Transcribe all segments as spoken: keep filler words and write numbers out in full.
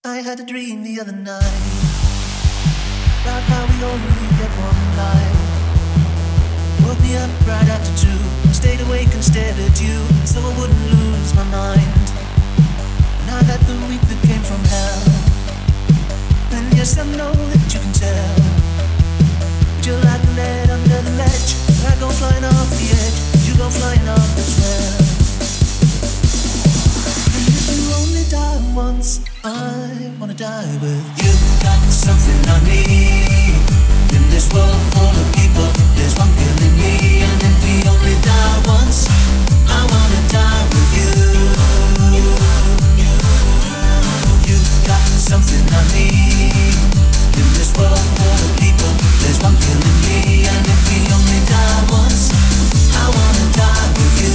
I had a dream the other night about how we only get one life. Woke me up right after two, stayed awake and stared at you, so I wouldn't lose my mind. Now that the week that came from hell, and yes I know that you can tell, but you're like lead under the ledge. I go flying off the edge, you go flying off as well. And if you only die once, I wanna die with you. Got something I need in this world full of people. There's one killing me, and if we only die once, I wanna die with you. You got something I need in this world full of people. There's one killing me, and if we only die once, I wanna die with you.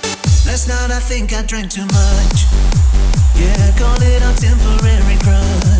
Last night I think I drank too much. Yeah, call it a temporary crush.